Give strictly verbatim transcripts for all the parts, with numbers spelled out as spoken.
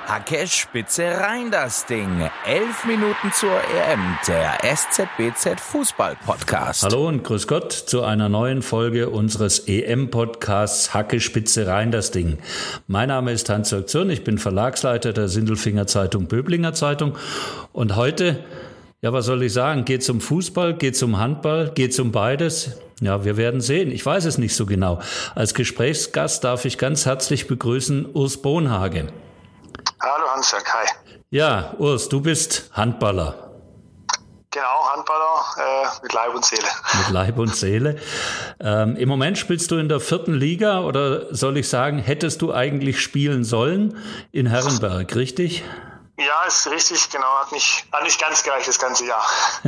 Hacke, Spitze, rein das Ding. Elf Minuten zur E M, der S Z B Z Fußball-Podcast. Hallo und grüß Gott zu einer neuen Folge unseres E M-Podcasts Hacke, Spitze, rein das Ding. Mein Name ist Hans-Jörg Zürn, ich bin Verlagsleiter der Sindelfinger Zeitung, Böblinger Zeitung. Und heute, ja, was soll ich sagen, geht's um Fußball, geht's um Handball, geht's um beides? Ja, wir werden sehen. Ich weiß es nicht so genau. Als Gesprächsgast darf ich ganz herzlich begrüßen Urs Bohnhage. Hallo Hans-Jörg, hi. Ja, Urs, du bist Handballer. Genau, Handballer äh, mit Leib und Seele. Mit Leib und Seele. Ähm, Im Moment spielst du in der vierten Liga oder soll ich sagen, hättest du eigentlich spielen sollen in Herrenberg, richtig? Ja, ist richtig, genau. Hat nicht, hat nicht ganz gereicht das ganze Jahr.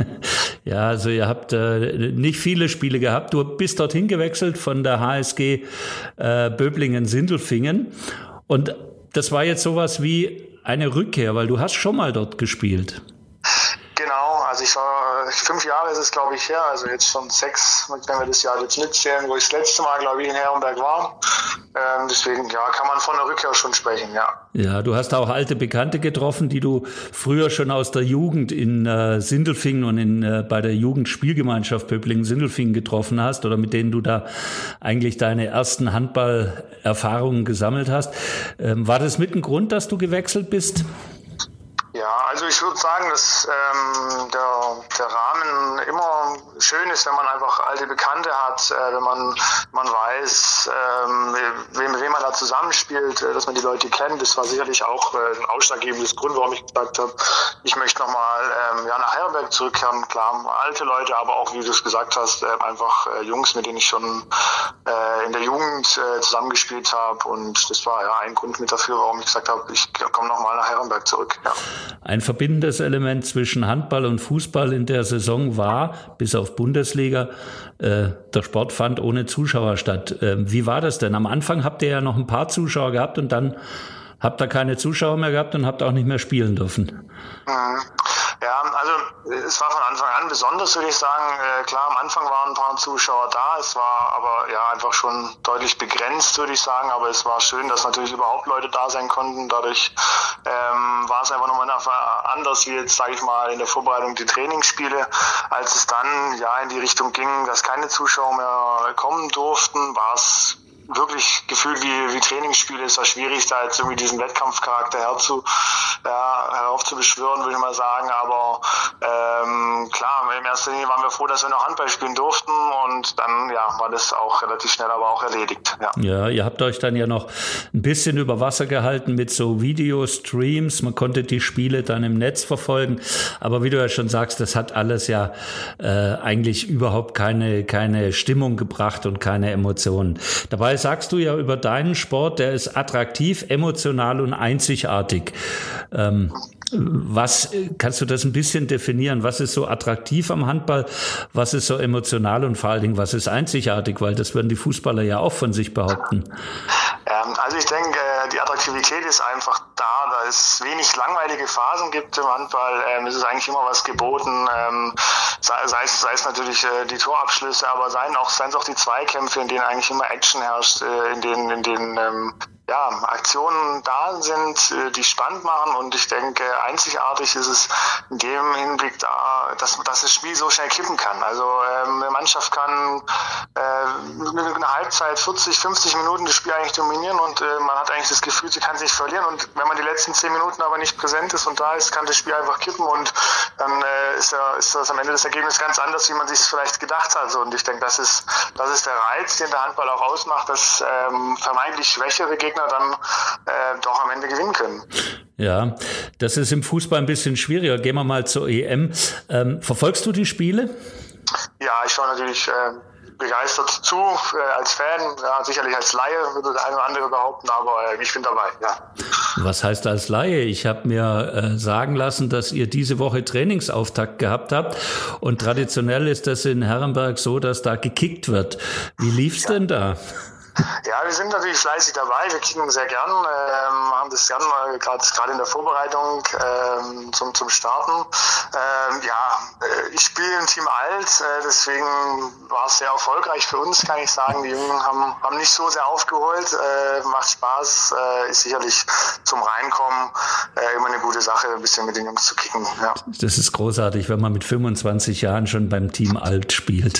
Ja, also ihr habt äh, nicht viele Spiele gehabt. Du bist dorthin gewechselt von der H S G äh, Böblingen-Sindelfingen und das war jetzt sowas wie eine Rückkehr, weil du hast schon mal dort gespielt. Genau, also ich war, fünf Jahre ist es glaube ich her, also jetzt schon sechs, wenn wir das Jahr jetzt mitzählen, wo ich das letzte Mal glaube ich in Herrenberg war. Ähm, deswegen, ja, kann man von der Rückkehr schon sprechen, ja. Ja, du hast auch alte Bekannte getroffen, die du früher schon aus der Jugend in äh, Sindelfingen und in, äh, bei der Jugendspielgemeinschaft Böblingen-Sindelfingen getroffen hast oder mit denen du da eigentlich deine ersten Handballerfahrungen gesammelt hast. Ähm, war das mit ein Grund, dass du gewechselt bist? Ja, also ich würde sagen, dass ähm, der, der Rahmen immer schön ist, wenn man einfach alte Bekannte hat, äh, wenn man man weiß, ähm, wem, mit wem man da zusammenspielt, äh, dass man die Leute kennt. Das war sicherlich auch äh, ein ausschlaggebendes Grund, warum ich gesagt habe, ich möchte nochmal ähm, ja, nach Herrenberg zurückkehren. Klar, alte Leute, aber auch, wie du es gesagt hast, äh, einfach äh, Jungs, mit denen ich schon äh, in der Jugend äh, zusammengespielt habe. Und das war ja ein Grund mit dafür, warum ich gesagt habe, ich komme nochmal nach Herrenberg zurück. Ja. Ein verbindendes Element zwischen Handball und Fußball in der Saison war, bis auf Bundesliga, äh, der Sport fand ohne Zuschauer statt. Äh, wie war das denn? Am Anfang habt ihr ja noch ein paar Zuschauer gehabt und dann habt ihr keine Zuschauer mehr gehabt und habt auch nicht mehr spielen dürfen. Mhm. Ja, also es war von Anfang an besonders, würde ich sagen. Äh, klar, am Anfang waren ein paar Zuschauer da, es war aber ja einfach schon deutlich begrenzt, würde ich sagen. Aber es war schön, dass natürlich überhaupt Leute da sein konnten. Dadurch ähm, war es einfach nochmal anders wie jetzt, sage ich mal, in der Vorbereitung die Trainingsspiele. Als es dann ja in die Richtung ging, dass keine Zuschauer mehr kommen durften, war es wirklich gefühlt wie, wie Trainingsspiele. Es war schwierig, da jetzt irgendwie diesen Wettkampfcharakter herzu, ja, heraufzubeschwören, würde ich mal sagen. Aber ähm, klar, in erster Linie waren wir froh, dass wir noch Handball spielen durften und dann ja, war das auch relativ schnell aber auch erledigt. Ja. Ja, ihr habt euch dann ja noch ein bisschen über Wasser gehalten mit so Videostreams. Man konnte die Spiele dann im Netz verfolgen. Aber wie du ja schon sagst, das hat alles ja äh, eigentlich überhaupt keine, keine Stimmung gebracht und keine Emotionen. Dabei sagst du ja über deinen Sport, der ist attraktiv, emotional und einzigartig. Ähm, was, kannst du das ein bisschen definieren? Was ist so attraktiv am Handball? Was ist so emotional und vor allen Dingen, was ist einzigartig? Weil das würden die Fußballer ja auch von sich behaupten. Ähm, also ich denke, die Attraktivität ist einfach da, da es wenig langweilige Phasen gibt im Handball. Ähm, es ist eigentlich immer was geboten, ähm, sei, sei, es, sei es natürlich äh, die Torabschlüsse, aber seien auch, seien es auch die Zweikämpfe, in denen eigentlich immer Action herrscht, äh, in denen, in denen ähm, ja, Aktionen da sind, die spannend machen und ich denke, einzigartig ist es in dem Hinblick da, dass, dass das Spiel so schnell kippen kann. Also ähm, eine Mannschaft kann äh, mit einer Halbzeit vierzig, fünfzig Minuten das Spiel eigentlich dominieren und äh, man hat eigentlich das Gefühl, sie kann sich verlieren und wenn man die letzten zehn Minuten aber nicht präsent ist und da ist, kann das Spiel einfach kippen und dann äh, ist, ja, ist das am Ende das Ergebnis ganz anders, wie man sich es vielleicht gedacht hat. Und ich denke, das ist, das ist der Reiz, den der Handball auch ausmacht, dass ähm, vermeintlich schwächere Gegner dann äh, doch am Ende gewinnen können. Ja, das ist im Fußball ein bisschen schwieriger. Gehen wir mal zur E M. Ähm, verfolgst du die Spiele? Ja, ich schaue natürlich äh, begeistert zu, äh, als Fan, ja, sicherlich als Laie, würde der eine oder andere behaupten, aber äh, ich bin dabei, ja. Was heißt als Laie? Ich habe mir äh, sagen lassen, dass ihr diese Woche Trainingsauftakt gehabt habt und traditionell ist das in Herrenberg so, dass da gekickt wird. Wie lief's ja. denn da? Ja, wir sind natürlich fleißig dabei, wir kicken sehr gern, ähm, machen das gerne mal, gerade in der Vorbereitung ähm, zum, zum Starten. Ähm, ja, ich spiele im Team Alt, äh, deswegen war es sehr erfolgreich für uns, kann ich sagen. Die Jungen haben, haben nicht so sehr aufgeholt, äh, macht Spaß, äh, ist sicherlich zum Reinkommen äh, immer eine gute Sache, ein bisschen mit den Jungs zu kicken. Ja. Das ist großartig, wenn man mit fünfundzwanzig Jahren schon beim Team Alt spielt.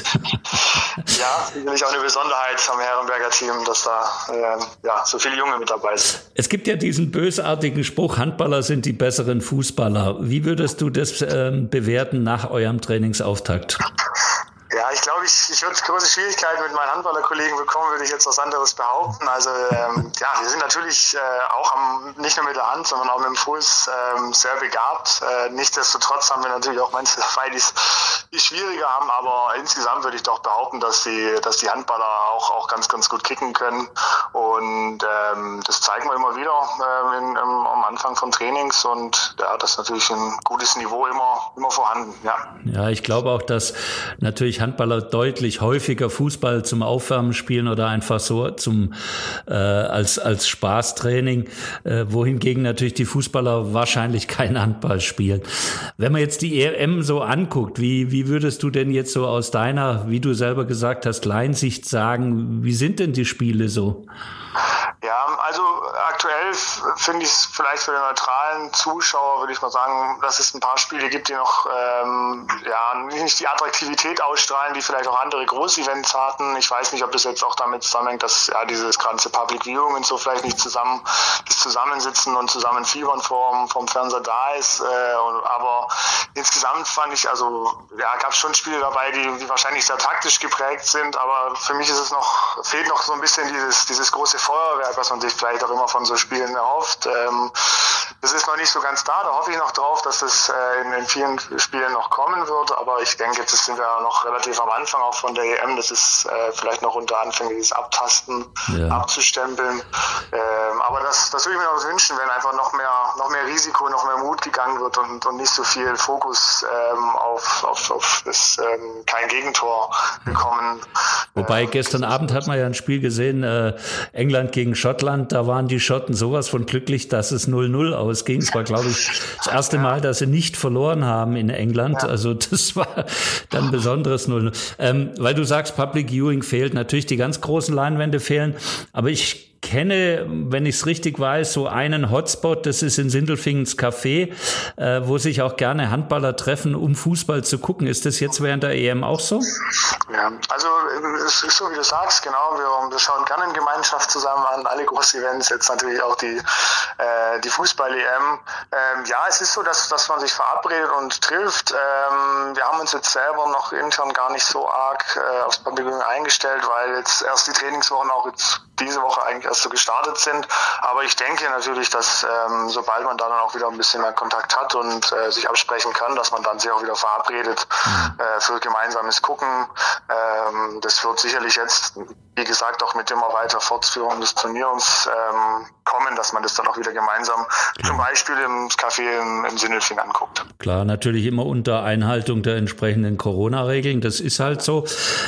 Ja, sicherlich auch eine Besonderheit am Herrenberger Team, dass da äh, ja, so viele Junge mit dabei sind. Es gibt ja diesen bösartigen Spruch, Handballer sind die besseren Fußballer. Wie würdest du das ähm, bewerten nach eurem Trainingsauftakt? Ja, ich glaube, ich, ich würde große Schwierigkeiten mit meinen Handballerkollegen bekommen, würde ich jetzt was anderes behaupten. Also ähm, ja, wir sind natürlich äh, auch am, nicht nur mit der Hand, sondern auch mit dem Fuß ähm, sehr begabt. Äh, nichtsdestotrotz haben wir natürlich auch manche dabei, die es schwieriger haben, aber insgesamt würde ich doch behaupten, dass die, dass die Handballer auch, auch ganz, ganz gut kicken können. Und ähm, das zeigen wir immer wieder ähm, in, im, am Anfang von Trainings und ja, das ist natürlich ein gutes Niveau immer, immer vorhanden. Ja, ja, ich glaube auch, dass natürlich Handballer deutlich häufiger Fußball zum Aufwärmen spielen oder einfach so zum äh, als als Spaßtraining, äh, wohingegen natürlich die Fußballer wahrscheinlich kein Handball spielen. Wenn man jetzt die E M so anguckt, wie wie würdest du denn jetzt so aus deiner, wie du selber gesagt hast, Laiensicht sagen, wie sind denn die Spiele so? Ja, also aktuell finde ich es vielleicht für den neutralen Zuschauer, würde ich mal sagen, dass es ein paar Spiele gibt, die noch ähm, ja nicht die Attraktivität ausstrahlen, die vielleicht auch andere Großevents hatten. Ich weiß nicht, ob das jetzt auch damit zusammenhängt, dass ja dieses ganze Public Viewing und so vielleicht nicht zusammen das Zusammensitzen und Zusammenfiebern vom vom Fernseher da ist. Äh, und, aber insgesamt fand ich, also ja, gab es schon Spiele dabei, die, die wahrscheinlich sehr taktisch geprägt sind, aber für mich ist es noch, fehlt noch so ein bisschen dieses dieses große Feuerwerk, was man sich vielleicht auch immer von so Spielen erhofft. Ähm, das ist noch nicht so ganz da, da hoffe ich noch drauf, dass das äh, in, in vielen Spielen noch kommen wird, aber ich denke, jetzt sind wir noch relativ am Anfang auch von der E M, das ist äh, vielleicht noch unter anfängliches Abtasten, ja. abzustempeln. Ähm, aber das, das würde ich mir noch wünschen, wenn einfach noch mehr, noch mehr Risiko, noch mehr Mut gegangen wird und, und nicht so viel Fokus ähm, auf, auf, auf das ähm, kein Gegentor bekommen. Wobei ähm, gestern Abend hat man ja ein Spiel gesehen, äh, England gegen Schottland, da waren die Schotten sowas von glücklich, dass es null null ausging. Es war, glaube ich, das erste Mal, dass sie nicht verloren haben in England. Ja. Also das war dann ein besonderes null null. Ähm, weil du sagst, Public Viewing fehlt, natürlich die ganz großen Leinwände fehlen, aber ich kenne, wenn ich es richtig weiß, so einen Hotspot, das ist in Sindelfingens Café, äh, wo sich auch gerne Handballer treffen, um Fußball zu gucken. Ist das jetzt während der E M auch so? Ja, also es ist so, wie du sagst, genau, wir, wir schauen gerne in Gemeinschaft zusammen an, alle Groß-Events, jetzt natürlich auch die, äh, die Fußball-E M. Ähm, ja, es ist so, dass, dass man sich verabredet und trifft. Ähm, wir haben uns jetzt selber noch intern gar nicht so arg äh, aufs Public Viewing eingestellt, weil jetzt erst die Trainingswochen auch jetzt diese Woche eigentlich erst so gestartet sind. Aber ich denke natürlich, dass ähm, sobald man da dann auch wieder ein bisschen mehr Kontakt hat und äh, sich absprechen kann, dass man dann sich auch wieder verabredet mhm. äh, für gemeinsames Gucken. Ähm, das wird sicherlich jetzt, wie gesagt, auch mit immer weiter Fortführung des Turniers ähm, kommen, dass man das dann auch wieder gemeinsam Klar. zum Beispiel im Café im, im Sindelfing anguckt. Klar, natürlich immer unter Einhaltung der entsprechenden Corona-Regeln. Das ist halt so.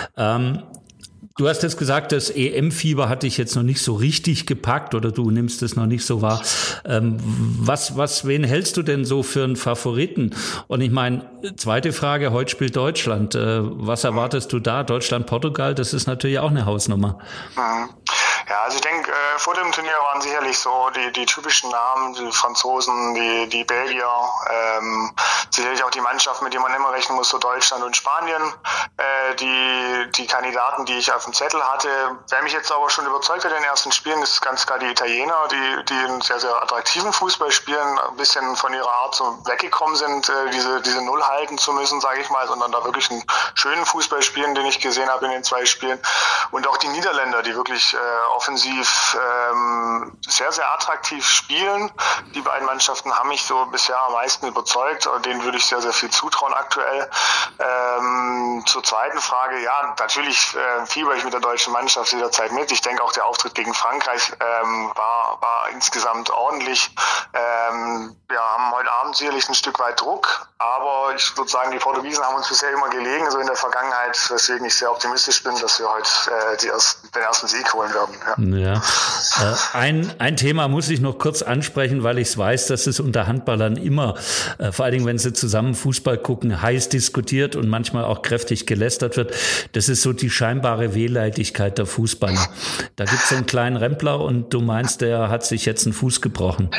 Ähm Du hast jetzt gesagt, das E M-Fieber hat dich jetzt noch nicht so richtig gepackt oder du nimmst es noch nicht so wahr. Ähm, was, was, wen hältst du denn so für einen Favoriten? Und ich meine, zweite Frage, heute spielt Deutschland. Äh, was erwartest du da? Deutschland, Portugal, das ist natürlich auch eine Hausnummer. Mhm. Ja, also ich denke, äh, vor dem Turnier waren sicherlich so die, die typischen Namen, die Franzosen, die, die Belgier, ähm, sicherlich auch die Mannschaft, mit der man immer rechnen muss, so Deutschland und Spanien, äh, die, die Kandidaten, die ich auf dem Zettel hatte. Wer mich jetzt aber schon überzeugt hat in den ersten Spielen, ist ganz klar die Italiener, die, die einen sehr, sehr attraktiven Fußball spielen, ein bisschen von ihrer Art so weggekommen sind, äh, diese, diese Null halten zu müssen, sage ich mal, sondern da wirklich einen schönen Fußball spielen, den ich gesehen habe in den zwei Spielen. Und auch die Niederländer, die wirklich äh, offensiv ähm, sehr, sehr attraktiv spielen. Die beiden Mannschaften haben mich so bisher am meisten überzeugt. Denen würde ich sehr, sehr viel zutrauen aktuell. Ähm, Ähm, zur zweiten Frage, ja, natürlich äh, fieber ich mit der deutschen Mannschaft jederzeit mit. Ich denke auch der Auftritt gegen Frankreich ähm, war, war insgesamt ordentlich. Ähm, wir haben heute Abend sicherlich ein Stück weit Druck, aber ich würde sagen, die Portugiesen haben uns bisher immer gelegen, so in der Vergangenheit, weswegen ich sehr optimistisch bin, dass wir heute äh, die ersten, den ersten Sieg holen werden. Ja, ja. Äh, ein, ein Thema muss ich noch kurz ansprechen, weil ich weiß, dass es unter Handballern immer, äh, vor allen Dingen, wenn sie zusammen Fußball gucken, heiß diskutiert und manchmal auch kräftig gelästert wird. Das ist so die scheinbare Wehleidigkeit der Fußballer. Da gibt es so einen kleinen Rempler und du meinst, der hat sich jetzt einen Fuß gebrochen.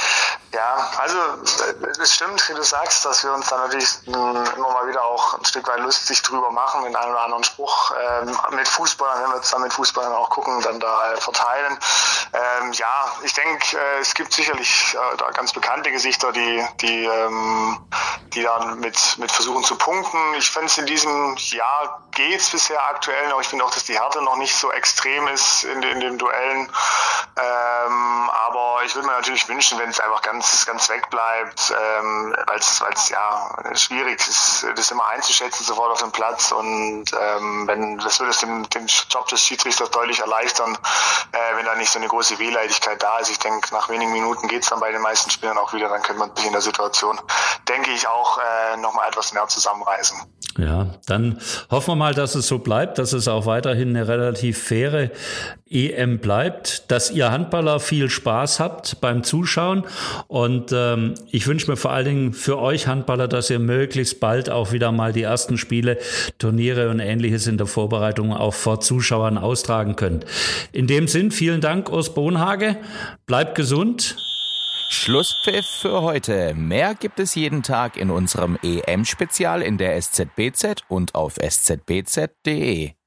Ja, also es stimmt, wie du sagst, dass wir uns da natürlich immer mal wieder auch ein Stück weit lustig drüber machen, den einen oder anderen Spruch ähm, mit Fußballern, wenn wir zusammen mit Fußballern auch gucken, dann da äh, verteilen. Ähm, ja, ich denke, äh, es gibt sicherlich äh, da ganz bekannte Gesichter, die die ähm, die dann mit mit versuchen zu punkten. Ich finde es in diesem Jahr geht's bisher aktuell noch. Ich finde auch, dass die Härte noch nicht so extrem ist in, in den Duellen. Ähm, aber ich würde mir natürlich wünschen, wenn es einfach ganz ganz wegbleibt, ähm, weil es ja schwierig ist, das immer einzuschätzen sofort auf dem Platz, und ähm, wenn das würde es den, den Job des Schiedsrichters deutlich erleichtern, äh, wenn da nicht so eine große Wehleidigkeit da ist. Ich denke, nach wenigen Minuten geht es dann bei den meisten Spielern auch wieder, dann könnte man sich in der Situation, denke ich, auch äh, nochmal etwas mehr zusammenreißen. Ja, dann hoffen wir mal, dass es so bleibt, dass es auch weiterhin eine relativ faire E M bleibt, dass ihr Handballer viel Spaß habt beim Zuschauen, und ähm, ich wünsche mir vor allen Dingen für euch Handballer, dass ihr möglichst bald auch wieder mal die ersten Spiele, Turniere und Ähnliches in der Vorbereitung auch vor Zuschauern austragen könnt. In dem Sinn, vielen Dank, Urs Bonhage, bleibt gesund. Schlusspfiff für heute. Mehr gibt es jeden Tag in unserem E M-Spezial in der S Z B Z und auf s z b z punkt d e.